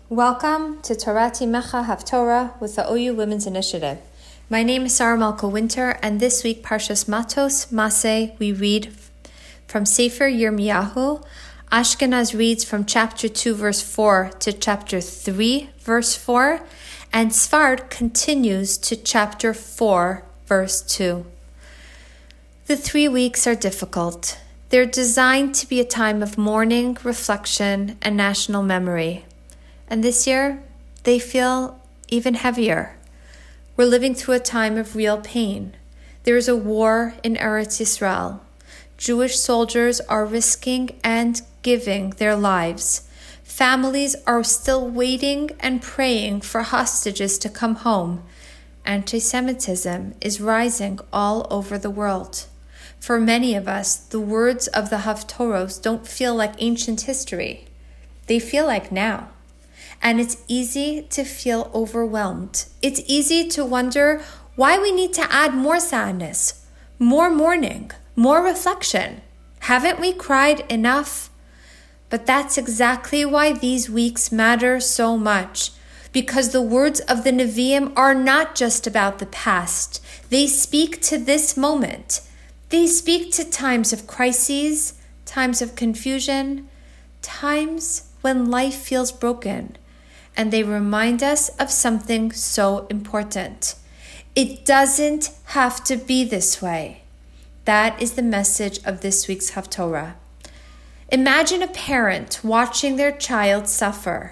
Welcome to Torat Imecha Haftorah with the OU Women's Initiative. My name is Sarah Malka Winter, and this week, Parshas Matos Maseh, we read from Sefer Yirmiyahu. Ashkenaz reads from chapter 2, verse 4 to chapter 3, verse 4, and Sfard continues to chapter 4, verse 2. The 3 weeks are difficult. They're designed to be a time of mourning, reflection, and national memory. And this year, they feel even heavier. We're living through a time of real pain. There is a war in Eretz Yisrael. Jewish soldiers are risking and giving their lives. Families are still waiting and praying for hostages to come home. Anti-Semitism is rising all over the world. For many of us, the words of the Haftorahs don't feel like ancient history. They feel like now. And it's easy to feel overwhelmed. It's easy to wonder why we need to add more sadness, more mourning, more reflection. Haven't we cried enough? But that's exactly why these weeks matter so much. Because the words of the Nevi'im are not just about the past. They speak to this moment. They speak to times of crises, times of confusion, times when life feels broken. And they remind us of something so important. It doesn't have to be this way. That is the message of this week's Haftorah. Imagine a parent watching their child suffer,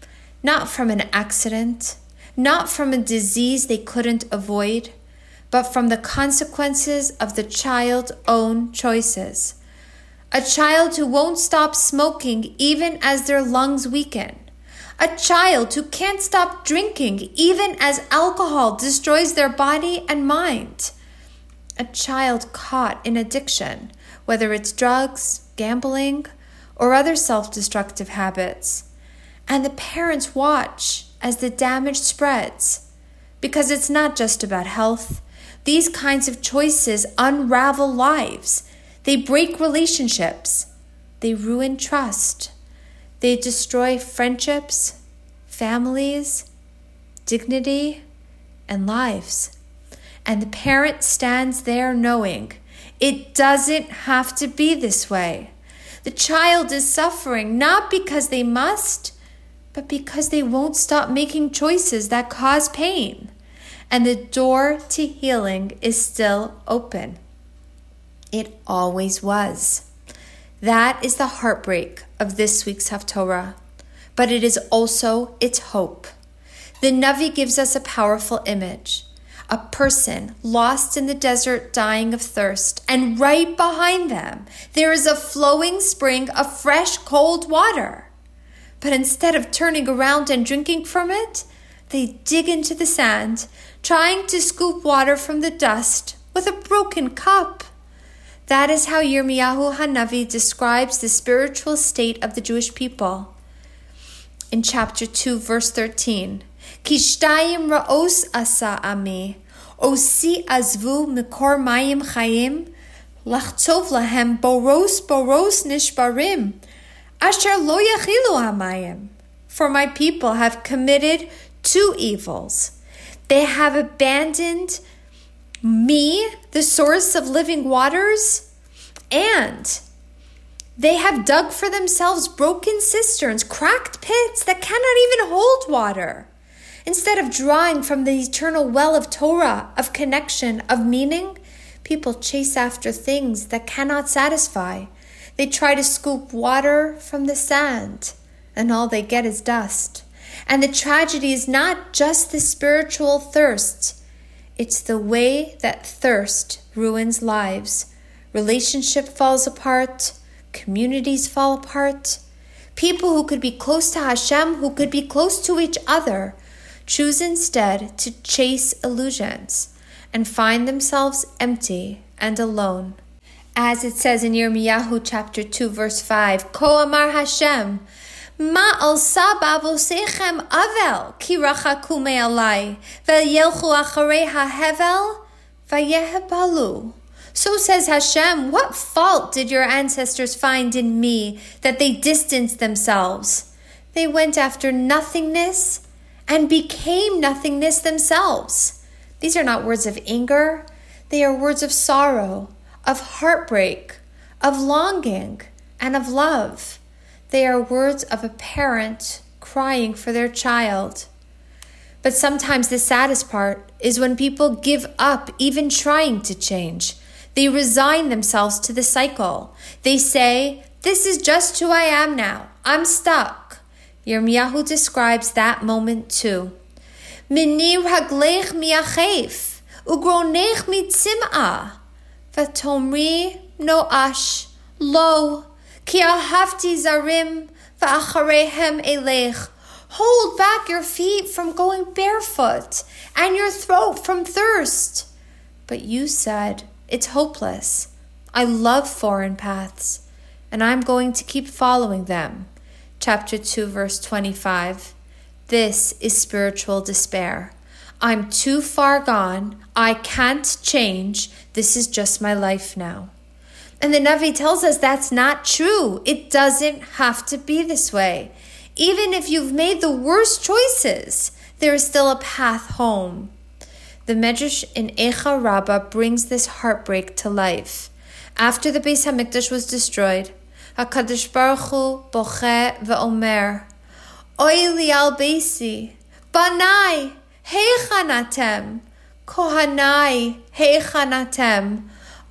not from an accident, not from a disease they couldn't avoid, but from the consequences of the child's own choices. A child who won't stop smoking even as their lungs weaken. A child who can't stop drinking even as alcohol destroys their body and mind. A child caught in addiction, whether it's drugs, gambling, or other self-destructive habits. And the parents watch as the damage spreads. Because it's not just about health. These kinds of choices unravel lives. They break relationships. They ruin trust. They destroy friendships, families, dignity, and lives. And the parent stands there knowing it doesn't have to be this way. The child is suffering not because they must, but because they won't stop making choices that cause pain. And the door to healing is still open. It always was. That is the heartbreak of this week's Haftorah, but it is also its hope. The Navi gives us a powerful image. A person lost in the desert dying of thirst, and right behind them, there is a flowing spring of fresh, cold water. But instead of turning around and drinking from it, they dig into the sand, trying to scoop water from the dust with a broken cup. That is how Yirmiyahu Hanavi describes the spiritual state of the Jewish people. In chapter 2, verse 13, Kishtayim ra'os asa ami, osi azvu mikor mayim chayim, lachtov lahem boros nishbarim, asher lo yachilu hamayim. For my people have committed 2 evils. They have abandoned me, the source of living waters, and they have dug for themselves broken cisterns, cracked pits that cannot even hold water. Instead of drawing from the eternal well of Torah, of connection, of meaning, people chase after things that cannot satisfy. They try to scoop water from the sand, and all they get is dust. And the tragedy is not just the spiritual thirst. It's the way that thirst ruins lives. Relationship falls apart. Communities fall apart. People who could be close to Hashem, who could be close to each other, choose instead to chase illusions and find themselves empty and alone. As it says in Yirmiyahu chapter 2, verse 5, Ko amar Hashem, Ma alsa bavosechem avel, ki rachaku me'alai, ve'yelchu acharei ha'hevel, vayehebalu. So says Hashem, what fault did your ancestors find in me that they distanced themselves? They went after nothingness and became nothingness themselves. These are not words of anger. They are words of sorrow, of heartbreak, of longing, and of love. They are words of a parent crying for their child. But sometimes the saddest part is when people give up even trying to change. They resign themselves to the cycle. They say, "This is just who I am now. I'm stuck." Yirmiyahu describes that moment too. Mini ragleich miachef, ugronech mitzim'ah, vatomri noash, lo, ki ahavti zarim, va'acharehem elech. Hold back your feet from going barefoot and your throat from thirst. But you said, "It's hopeless. I love foreign paths, and I'm going to keep following them." Chapter 2, verse 25. This is spiritual despair. I'm too far gone. I can't change. This is just my life now. And the Navi tells us that's not true. It doesn't have to be this way. Even if you've made the worst choices, there is still a path home. The Medrash in Eicha Rabbah brings this heartbreak to life. After the Beis HaMikdash was destroyed, HaKadosh Baruch Hu boche ve'omer, Oy li al beisi, banai, heichan atem, kohanai, heichan atem,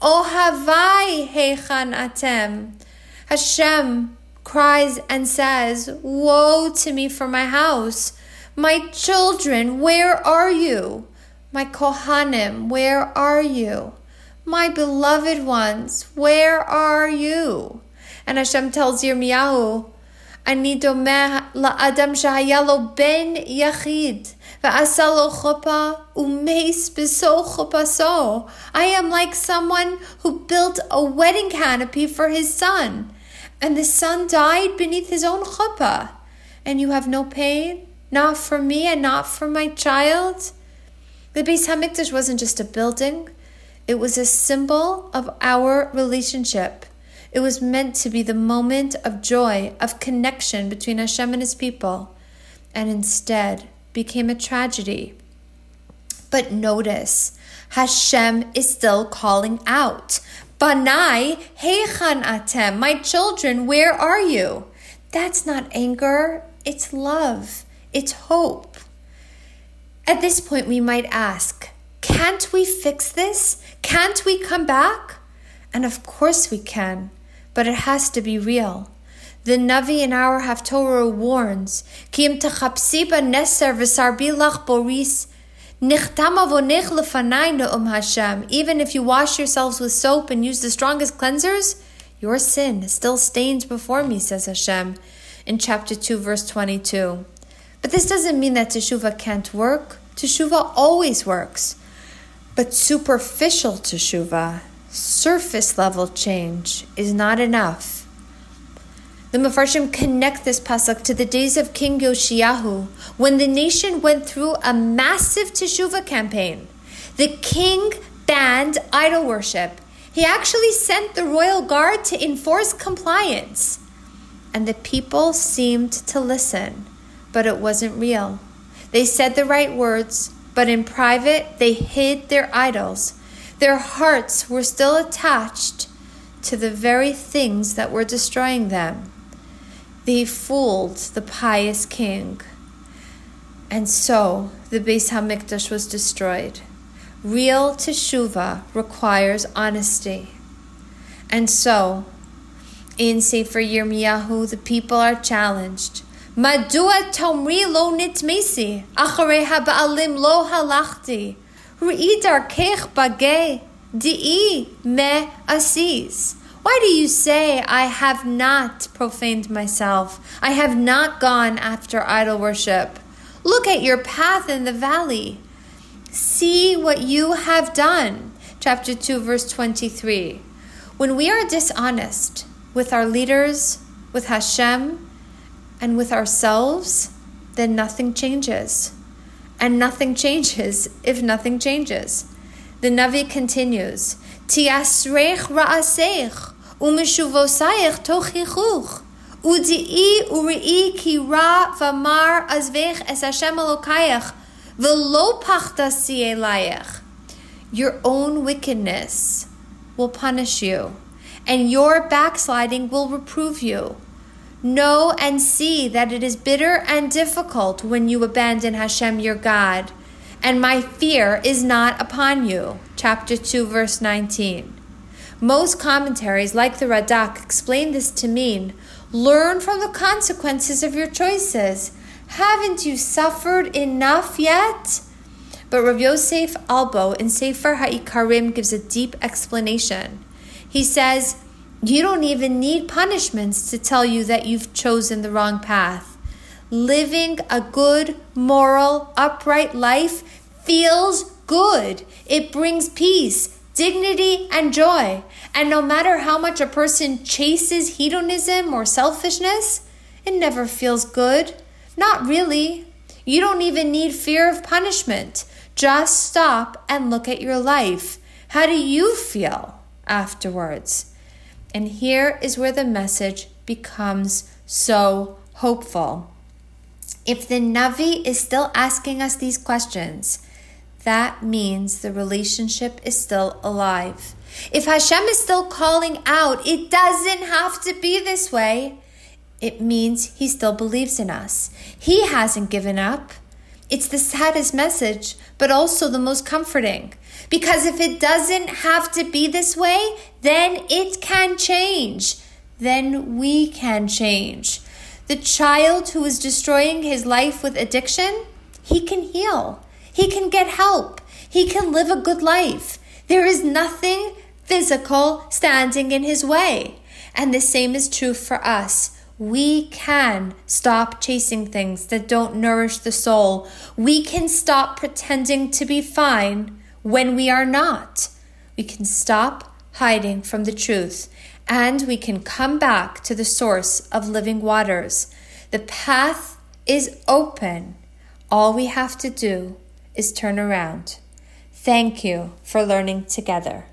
ohavai, heichan atem. Hashem cries and says, "Woe to me for my house. My children, where are you? My Kohanim, where are you? My beloved ones, where are you?" And Hashem tells Yirmiyahu, "Ani domeh la'adam shehaya lo ben yachid, ve'asa lo chuppah umeis b'so chuppaso." I am like someone who built a wedding canopy for his son, and the son died beneath his own chuppah. And you have no pain, not for me and not for my child? The Beis HaMikdash wasn't just a building. It was a symbol of our relationship. It was meant to be the moment of joy, of connection between Hashem and His people, and instead became a tragedy. But notice, Hashem is still calling out, "Banai, heichan atem, my children, where are you?" That's not anger, it's love, it's hope. At this point, we might ask, can't we fix this? Can't we come back? And of course we can, but it has to be real. The Navi in our Haftorah warns, "Ki im techapsi b'neser v'sarbi lach boris, nichtam avonech lefanai ne'um Hashem." Even if you wash yourselves with soap and use the strongest cleansers, your sin still stains before me, says Hashem in chapter 2, verse 22. But this doesn't mean that teshuvah can't work. Teshuvah always works. But superficial teshuvah, surface level change, is not enough. The Mefarshim connect this pasuk to the days of King Yoshiyahu, when the nation went through a massive teshuvah campaign. The king banned idol worship. He actually sent the royal guard to enforce compliance. And the people seemed to listen, but it wasn't real. They said the right words, but in private they hid their idols. Their hearts were still attached to the very things that were destroying them. They fooled the pious king. And so the Beis HaMikdash was destroyed. Real teshuvah requires honesty. And so, in Sefer Yirmiyahu, the people are challenged. Madua tomri lo nitmesi, acharei haba'alim lo halachti, ru'i darkech bageh, di'i me asis. Why do you say, "I have not profaned myself, I have not gone after idol worship"? Look at your path in the valley. See what you have done. Chapter 2, verse 23. When we are dishonest with our leaders, with Hashem, and with ourselves, then nothing changes. And nothing changes if nothing changes. The Navi continues, Tiasrech ra'asech, umeshuvosayech tochichuch, Udi'i uri'i ki ra v'amar azvech es Hashem Elokayach v'lo pachtasi elayach. Your own wickedness will punish you, and your backsliding will reprove you. Know and see that it is bitter and difficult when you abandon Hashem your God, and my fear is not upon you. Chapter 2, verse 19. Most commentaries, like the Radak, explain this to mean, learn from the consequences of your choices. Haven't you suffered enough yet? But Rav Yosef Albo in Sefer HaIkarim gives a deep explanation. He says, you don't even need punishments to tell you that you've chosen the wrong path. Living a good, moral, upright life feels good. It brings peace, dignity, and joy. And no matter how much a person chases hedonism or selfishness, it never feels good. Not really. You don't even need fear of punishment. Just stop and look at your life. How do you feel afterwards? And here is where the message becomes so hopeful. If the Navi is still asking us these questions, that means the relationship is still alive. If Hashem is still calling out, it doesn't have to be this way, it means He still believes in us. He hasn't given up. It's the saddest message, but also the most comforting. Because if it doesn't have to be this way, then it can change. Then we can change. The child who is destroying his life with addiction, he can heal. He can get help. He can live a good life. There is nothing physical standing in his way. And the same is true for us. We can stop chasing things that don't nourish the soul. We can stop pretending to be fine when we are not. We can stop hiding from the truth, and we can come back to the source of living waters. The path is open. All we have to do is turn around. Thank you for learning together.